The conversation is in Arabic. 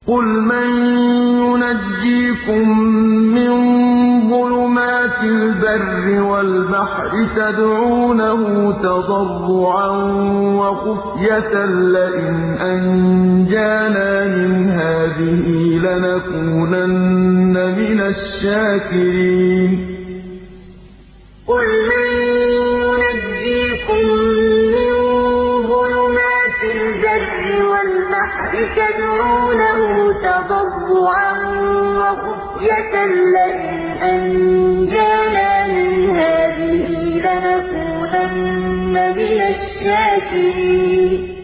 قُلْ مَن يُنَجِّيكُم مِّن ظُلُمَاتِ الْبَرِّ وَالْبَحْرِ تَدْعُونَهُ تَضَرُّعًا وَخُفْيَةً لَّئِنْ أَنجَانَا مِنْ هَٰذِهِ لَنَكُونَنَّ مِنَ الشَّاكِرِينَ قُلْ مَن يُنَجِّيكُم مِّن ظُلُمَاتِ الْبَرِّ وَالْبَحْرِ تَدْعُونَهُ تَضَرُّعًا وَخُفْيَةً لَّئِنْ أَنجَانَا مِنْ هَٰذِهِ لَنَكُونَنَّ مِنَ الشَّاكِرِينَ